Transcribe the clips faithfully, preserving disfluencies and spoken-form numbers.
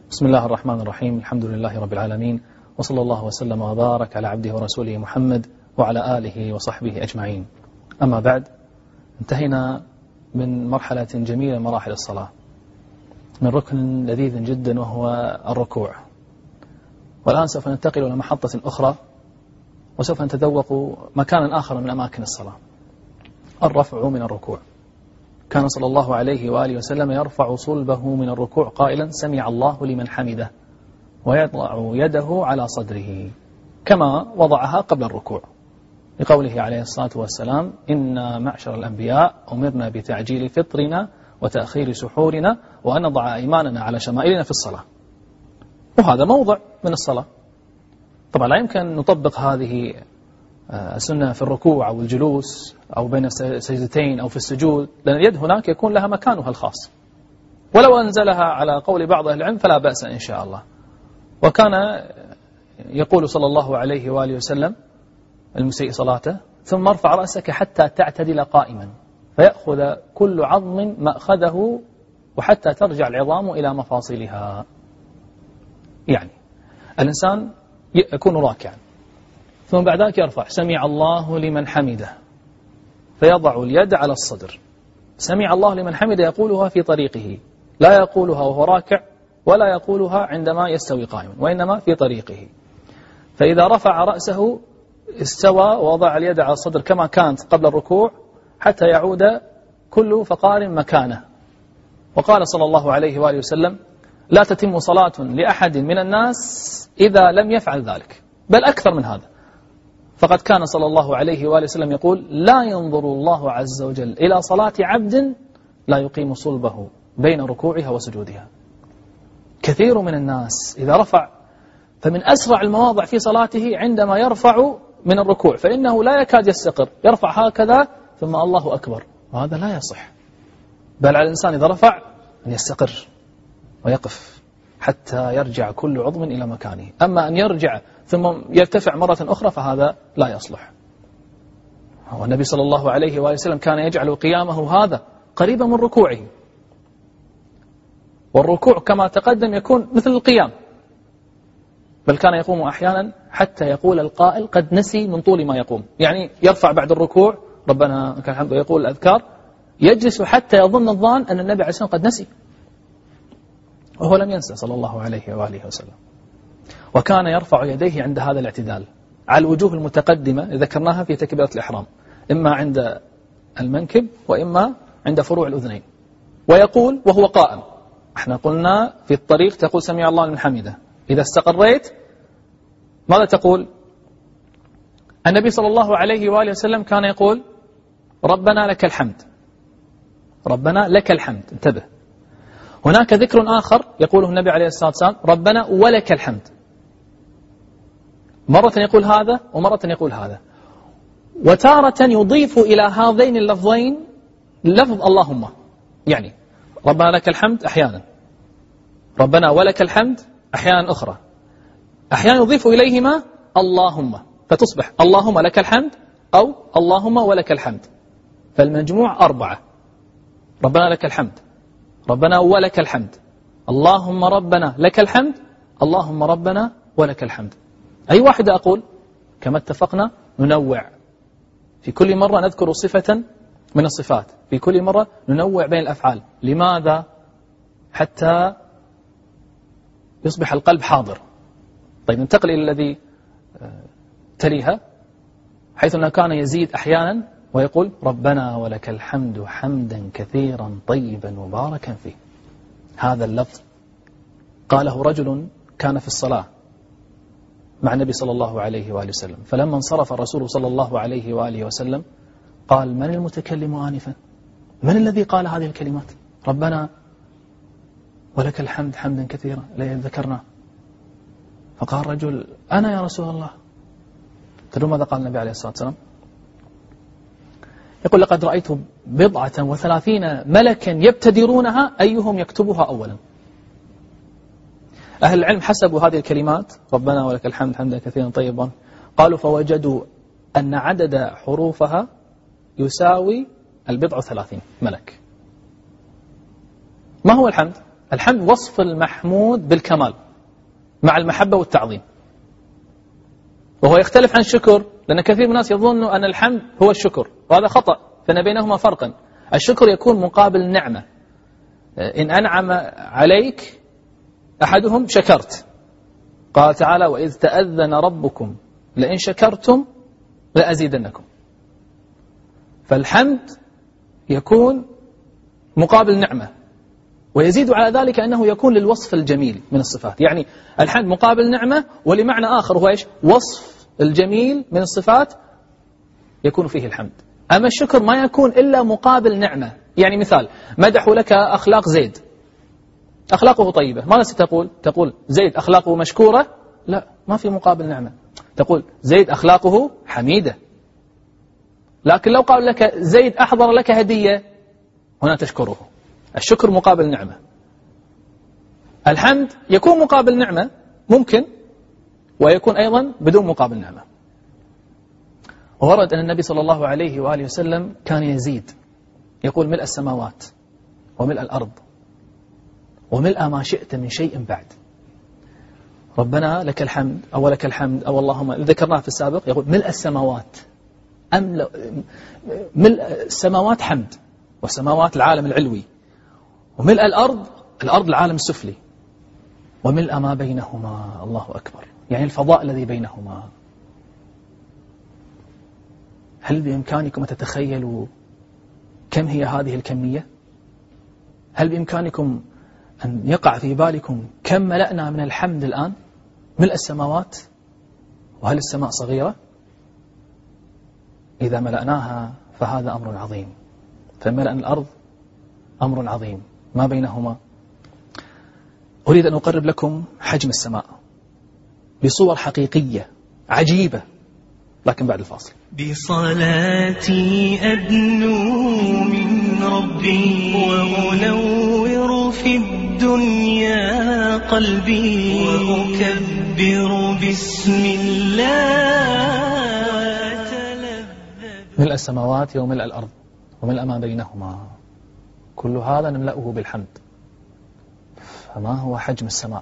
بسم الله الرحمن الرحيم. الحمد لله رب العالمين، وصلى الله وسلم وبارك على عبده ورسوله محمد وعلى آله وصحبه أجمعين. أما بعد، انتهينا من مرحلة جميلة من مراحل الصلاة، من ركن لذيذ جدا وهو الركوع. والآن سوف ننتقل إلى محطة أخرى، وسوف نتذوق مكانا آخر من أماكن الصلاة، الرفع من الركوع. كان صلى الله عليه وآله وسلم يرفع صلبه من الركوع قائلا: سمع الله لمن حمده، ويضع يده على صدره كما وضعها قبل الركوع، لقوله عليه الصلاة والسلام: إنا معشر الأنبياء أمرنا بتعجيل فطرنا وتأخير سحورنا وأن نضع أيماننا على شمائلنا في الصلاة. وهذا موضع من الصلاة. طبعا لا يمكن أن نطبق هذه السنة في الركوع أو الجلوس أو بين السجدتين أو في السجود، لأن اليد هناك يكون لها مكانها الخاص، ولو أنزلها على قول بعض أهل العلم فلا بأس إن شاء الله. وكان يقول صلى الله عليه وآله وسلم: المسيء صلاته ثم ارفع رأسك حتى تعتدل قائما، فيأخذ كل عظم مأخذه وحتى ترجع العظام إلى مفاصلها. يعني الإنسان يكون راكعا، ثم بعد ذلك يرفع: سمع الله لمن حمده، فيضع اليد على الصدر. سمع الله لمن حمده يقولها في طريقه، لا يقولها وهو راكع، ولا يقولها عندما يستوي قائما، وإنما في طريقه. فإذا رفع رأسه استوى ووضع اليد على الصدر كما كانت قبل الركوع حتى يعود كل فقار مكانه. وقال صلى الله عليه وآله وسلم: لا تتم صلاة لأحد من الناس إذا لم يفعل ذلك، بل أكثر من هذا. فقد كان صلى الله عليه وآله وسلم يقول: لا ينظر الله عز وجل إلى صلاة عبد لا يقيم صلبه بين ركوعها وسجودها. كثير من الناس إذا رفع، فمن أسرع المواضع في صلاته عندما يرفع من الركوع، فإنه لا يكاد يستقر، يرفع هكذا ثم الله أكبر، وهذا لا يصح. بل على الإنسان إذا رفع أن يستقر ويقف حتى يرجع كل عضو إلى مكانه. أما أن يرجع ثم يرتفع مرة أخرى فهذا لا يصلح. والنبي صلى الله عليه وآله وسلم كان يجعل قيامه هذا قريبا من ركوعه، والركوع كما تقدم يكون مثل القيام، بل كان يقوم أحيانا حتى يقول القائل: قد نسي من طول ما يقوم. يعني يرفع بعد الركوع ربنا لك الحمد ويقول الأذكار، يجلس حتى يظن الظان أن النبي عليه الصلاة والسلام قد نسي، وهو لم ينسى صلى الله عليه وآله وسلم. وكان يرفع يديه عند هذا الاعتدال على الوجوه المتقدمة ذكرناها في تكبيرة الإحرام، إما عند المنكب وإما عند فروع الأذنين، ويقول وهو قائم. احنا قلنا في الطريق تقول: سمع الله لمن حمده. إذا استقريت ماذا تقول؟ النبي صلى الله عليه وآله وسلم كان يقول: ربنا لك الحمد، ربنا لك الحمد. انتبه، هناك ذكر آخر يقوله النبي عليه الصلاة والسلام: ربنا ولك الحمد. مرة يقول هذا ومرة يقول هذا، وتارة يضيف إلى هذين اللفظين لفظ اللهم. يعني ربنا لك الحمد أحيانا، ربنا ولك الحمد أحيانا أخرى، أحيانا يضيف إليهما اللهم، فتصبح اللهم لك الحمد أو اللهم ولك الحمد. فالمجموع أربعة: ربنا لك الحمد، ربنا ولك الحمد، اللهم ربنا لك الحمد، اللهم ربنا ولك الحمد. أي واحدة أقول؟ كما اتفقنا ننوع، في كل مرة نذكر صفة من الصفات، في كل مرة ننوع بين الأفعال. لماذا؟ حتى يصبح القلب حاضر. طيب ننتقل إلى الذي تليها، حيث أنه كان يزيد أحيانا ويقول: ربنا ولك الحمد حمدا كثيرا طيبا مباركا فيه. هذا اللفظ قاله رجل كان في الصلاة مع النبي صلى الله عليه وآله وسلم، فلما انصرف الرسول صلى الله عليه وآله وسلم قال: من المتكلم آنفا؟ من الذي قال هذه الكلمات؟ ربنا ولك الحمد حمدا كثيرا، لا ذكرنا. فقال الرجل: أنا يا رسول الله. تدرون ماذا قال النبي عليه الصلاة والسلام؟ يقول: لقد رأيت بضعة وثلاثين ملكا يبتدرونها أيهم يكتبها أولا. أهل العلم حسبوا هذه الكلمات ربنا ولك الحمد حمدا كثيرا طيبا، قالوا فوجدوا أن عدد حروفها يساوي البضع وثلاثين ملك. ما هو الحمد؟ الحمد وصف المحمود بالكمال مع المحبة والتعظيم، وهو يختلف عن الشكر، لأن كثير من الناس يظنوا أن الحمد هو الشكر، وهذا خطأ، فإن بينهما فرقا. الشكر يكون مقابل نعمة، إن أنعم عليك أحدهم شكرت، قال تعالى وإذ تأذن ربكم لئن شكرتم لأزيدنكم. فالحمد يكون مقابل نعمة، ويزيد على ذلك أنه يكون للوصف الجميل من الصفات. يعني الحمد مقابل نعمة ولمعنى آخر هو إيش؟ وصف الجميل من الصفات يكون فيه الحمد. أما الشكر ما يكون إلا مقابل نعمة. يعني مثال، مدحوا لك أخلاق زيد، أخلاقه طيبة، ماذا ستقول؟ تقول زيد أخلاقه مشكورة؟ لا، ما في مقابل نعمة. تقول زيد أخلاقه حميدة. لكن لو قال لك زيد أحضر لك هدية، هنا تشكره. الشكر مقابل نعمة. الحمد يكون مقابل نعمة ممكن، ويكون أيضا بدون مقابل نعمة. وورد أن النبي صلى الله عليه وآله وسلم كان يزيد، يقول ملء السماوات وملء الأرض وملء ما شئت من شيء بعد. ربنا لك الحمد أو لك الحمد أو اللهم، ذكرناه في السابق، يقول ملء السماوات، أملأ ملء السماوات حمد، والسماوات العالم العلوي، وملء الأرض، الأرض العالم السفلي، وملء ما بينهما، الله أكبر، يعني الفضاء الذي بينهما. هل بإمكانكم تتخيلوا كم هي هذه الكمية؟ هل بإمكانكم أن يقع في بالكم كم ملأنا من الحمد الآن؟ ملء السماوات، وهل السماء صغيرة؟ إذا ملأناها فهذا أمر عظيم، فملأ الأرض أمر عظيم، ما بينهما. أريد أن أقرب لكم حجم السماء بصور حقيقية عجيبة، لكن بعد الفاصل. بصلاتي أدنو من ربي وأنور في الدنيا قلبي وأكبر بسم الله. ملء السماوات وملء الأرض وملء ما بينهما، كل هذا نملأه بالحمد. فما هو حجم السماء؟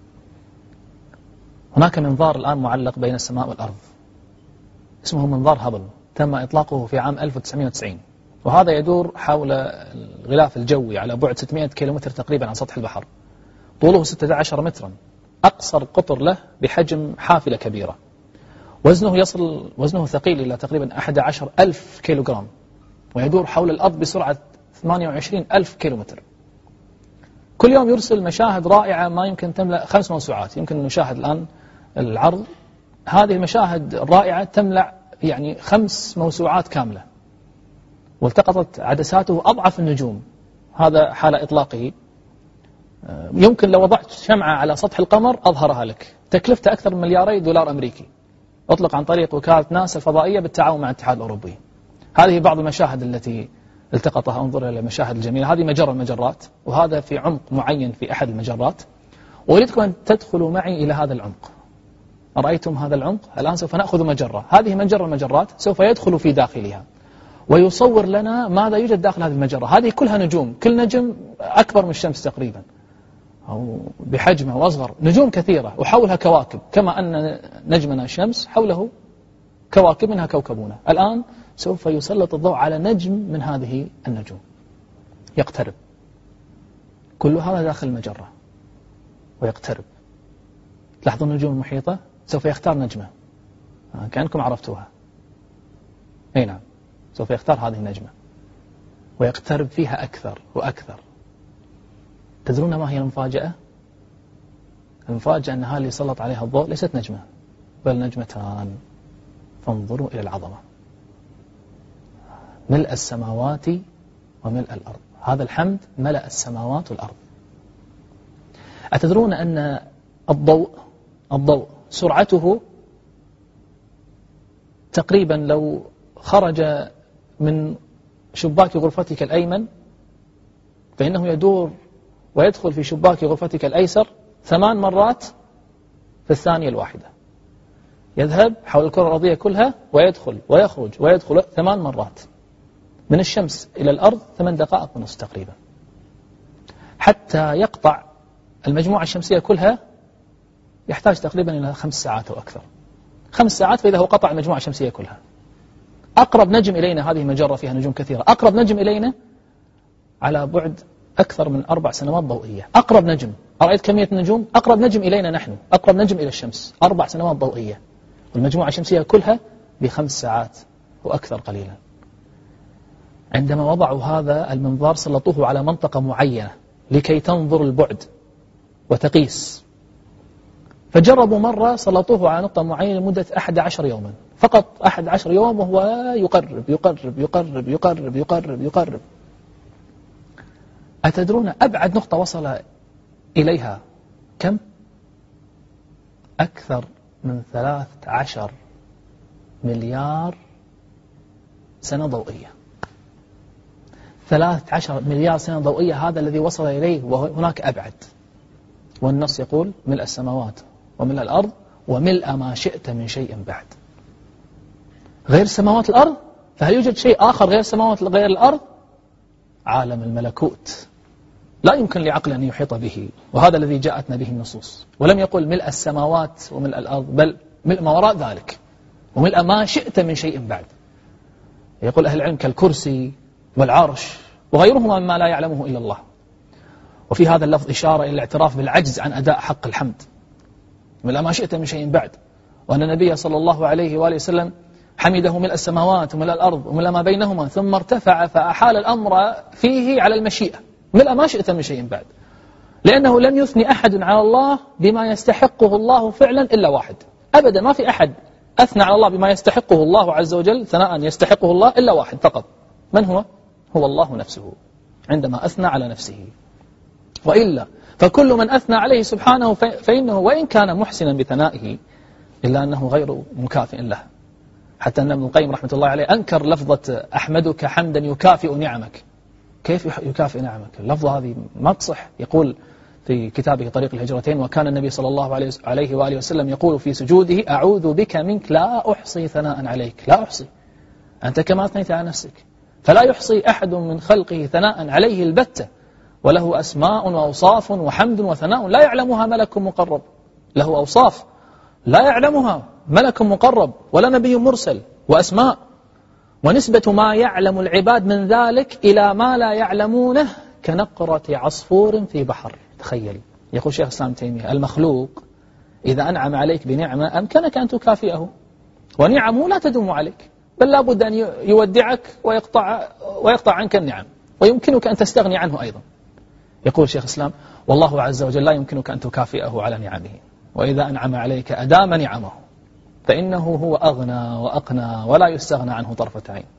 هناك منظار الآن معلق بين السماء والأرض اسمه منظار هابل، تم إطلاقه في عام ألف وتسعمائة وتسعين، وهذا يدور حول الغلاف الجوي على بعد ستمائة كيلومتر تقريبا عن سطح البحر، طوله ستة عشر مترا، أقصر قطر له بحجم حافلة كبيرة، وزنه يصل وزنه ثقيل إلى تقريبا أحد عشر ألف كيلوغرام، ويدور حول الأرض بسرعة ثمانية وعشرين ألف كيلومتر. كل يوم يرسل مشاهد رائعة ما يمكن تملأ خمس موسوعات. يمكن نشاهد الآن العرض، هذه المشاهد الرائعة تملأ يعني خمس موسوعات كاملة، والتقطت عدساته أضعف النجوم. هذا حال إطلاقه. يمكن لو وضعت شمعة على سطح القمر أظهرها لك، تكلفته أكثر من ملياري دولار أمريكي، أطلق عن طريق وكالة ناسا الفضائية بالتعاون مع الاتحاد الأوروبي. هذه بعض المشاهد التي التقطها. انظر إلى المشاهد الجميلة. هذه مجرة المجرات، وهذا في عمق معين في أحد المجرات. وأريدكم أن تدخلوا معي إلى هذا العمق. أرأيتم هذا العمق؟ الآن سوف نأخذ مجرة، هذه مجرة المجرات، سوف يدخل في داخلها ويصور لنا ماذا يوجد داخل هذه المجرة. هذه كلها نجوم، كل نجم أكبر من الشمس تقريبا أو بحجمه وأصغر، نجوم كثيرة وحولها كواكب، كما أن نجمنا الشمس حوله كواكب منها كوكبنا. الآن سوف يسلط الضوء على نجم من هذه النجوم يقترب، كل هذا داخل المجرة ويقترب. تلاحظون النجوم المحيطة، سوف يختار نجمة كأنكم عرفتوها. أي نعم، سوف يختار هذه النجمة ويقترب فيها أكثر وأكثر. تدرون ما هي المفاجأة؟ المفاجأة أن هذه اللي سلط عليها الضوء ليست نجمة بل نجمتان. فانظروا إلى العظمة. ملء السماوات وملء الأرض، هذا الحمد ملأ السماوات والأرض. أتدرون أن الضوء الضوء سرعته تقريبا لو خرج من شباك غرفتك الأيمن فإنه يدور ويدخل في شباك غرفتك الأيسر ثمان مرات في الثانية الواحدة. يذهب حول الكرة الأرضية كلها ويدخل ويخرج ويدخل ثمان مرات. من الشمس إلى الأرض ثمان دقائق ونصف تقريبا. حتى يقطع المجموعة الشمسية كلها يحتاج تقريبا إلى خمس ساعات أو أكثر. خمس ساعات فإذا هو قطع المجموعة الشمسية كلها. أقرب نجم إلينا، هذه مجرة فيها نجوم كثيرة، أقرب نجم إلينا على بعد أكثر من أربع سنوات ضوئية. أقرب نجم، أرأيت كمية النجوم؟ أقرب نجم إلينا نحن، أقرب نجم إلى الشمس أربع سنوات ضوئية، والمجموعة الشمسية كلها بخمس ساعات وأكثر قليلا. عندما وضعوا هذا المنظار سلطوه على منطقة معينة لكي تنظر البعد وتقيس، فجربوا مرة سلطوه على نقطة معينة لمدة أحد عشر يوما، فقط أحد عشر يوم، وهو يقرب يقرب يقرب يقرب يقرب يقرب. أتدرون أبعد نقطة وصل إليها كم؟ أكثر من ثلاث عشر مليار سنة ضوئية. ثلاث عشر مليار سنة ضوئية هذا الذي وصل إليه، وهناك أبعد. والنص يقول ملء السماوات وملء الأرض وملء ما شئت من شيء بعد. غير سماوات الأرض، فهل يوجد شيء آخر غير سماوات غير الأرض؟ عالم الملكوت لا يمكن لعقل أن يحيط به، وهذا الذي جاءتنا به النصوص. ولم يقل ملء السماوات وملء الأرض، بل ملء ما وراء ذلك وملء ما شئت من شيء بعد. يقول أهل العلم كالكرسي والعرش وغيرهما مما لا يعلمه إلا الله. وفي هذا اللفظ إشارة إلى الاعتراف بالعجز عن أداء حق الحمد، ملء ما شئت من شيء بعد، وأن النبي صلى الله عليه وآله وسلم حمده ملء السماوات وملء الأرض وملء ما بينهما، ثم ارتفع فأحال الأمر فيه على المشيئة، ملء ما شئت من شيء بعد، لأنه لم يثني أحد على الله بما يستحقه الله فعلا إلا واحد. أبدا ما في أحد أثنى على الله بما يستحقه الله عز وجل ثناء يستحقه الله إلا واحد فقط. من هو؟ هو الله نفسه عندما أثنى على نفسه. وإلا فكل من أثنى عليه سبحانه فإنه وإن كان محسنا بثنائه إلا أنه غير مكافئ له. حتى أن ابن القيم رحمة الله عليه أنكر لفظة أحمدك حمدا يكافئ نعمك. كيف يكافئ نعمك؟ اللفظة هذه ما تصح. يقول في كتابه طريق الهجرتين: وكان النبي صلى الله عليه وآله وسلم يقول في سجوده: أعوذ بك منك لا أحصي ثناء عليك. لا أحصي، أنت كما أثنيت على نفسك، فلا يحصي أحد من خلقه ثناء عليه البتة، وله أسماء وأوصاف وحمد وثناء لا يعلمها ملك مقرب. له أوصاف لا يعلمها ملك مقرب ولا نبي مرسل، وأسماء، ونسبة ما يعلم العباد من ذلك إلى ما لا يعلمونه كنقرة عصفور في بحر. تخيل. يقول شيخ الإسلام تيمية: المخلوق إذا أنعم عليك بنعمة أمكنك أن تكافئه، ونعمه لا تدوم عليك، بل لابد أن يودعك ويقطع, ويقطع عنك النعم، ويمكنك أن تستغني عنه أيضا. يقول شيخ الإسلام: والله عز وجل لا يمكنك أن تكافئه على نعمه، وإذا أنعم عليك أدام نعمه، فإنه هو أغنى وأقنى ولا يستغنى عنه طرفة عين.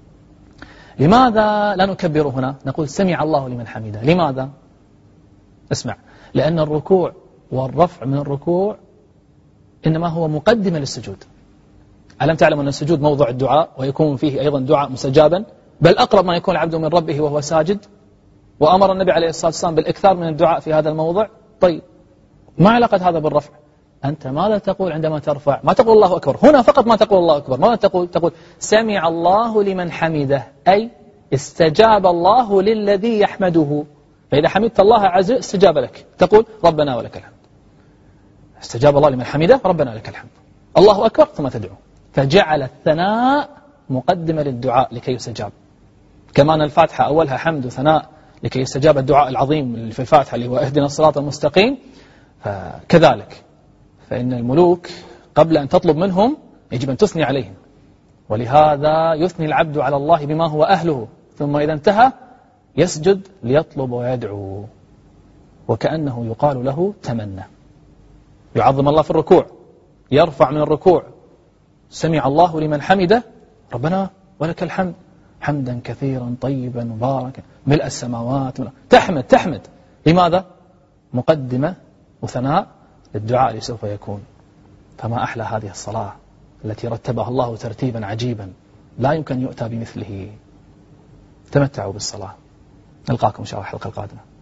لماذا لا نكبر هنا؟ نقول سمع الله لمن حمده. لماذا؟ اسمع، لأن الركوع والرفع من الركوع إنما هو مقدمة للسجود. ألم تعلم أن السجود موضع الدعاء، ويكون فيه أيضا دعاء مستجابا، بل أقرب ما يكون العبد من ربه وهو ساجد، وأمر النبي عليه الصلاة والسلام بالإكثار من الدعاء في هذا الموضع. طيب، ما علاقة هذا بالرفع؟ أنت ماذا تقول عندما ترفع؟ ما تقول الله أكبر هنا فقط، ما تقول الله أكبر. ماذا تقول؟ تقول سمع الله لمن حمده، أي استجاب الله للذي يحمده. فإذا حمدت الله عز وجل استجاب لك، تقول ربنا ولك الحمد. استجاب الله لمن حمده، ربنا لك الحمد. الله أكبر ثم تدعو. فجعل الثناء مقدمة للدعاء لكي يستجاب. كما أن الفاتحة أولها حمد وثناء لكي يستجاب الدعاء العظيم اللي في الفاتحة اللي هو اهدنا الصراط المستقيم، فكذلك فإن الملوك قبل أن تطلب منهم يجب أن تثني عليهم، ولهذا يثني العبد على الله بما هو أهله، ثم إذا انتهى يسجد ليطلب ويدعو، وكأنه يقال له تمنى. يعظم الله في الركوع، يرفع من الركوع سمع الله لمن حمده، ربنا ولك الحمد حمدا كثيرا طيبا مباركا ملء السماوات. تحمد تحمد لماذا؟ مقدمة وثناء للدعاء اللي سوف يكون. فما أحلى هذه الصلاة التي رتبها الله ترتيبا عجيبا لا يمكن يؤتى بمثله. تمتعوا بالصلاة. نلقاكم إن شاء الله الحلقة القادمة.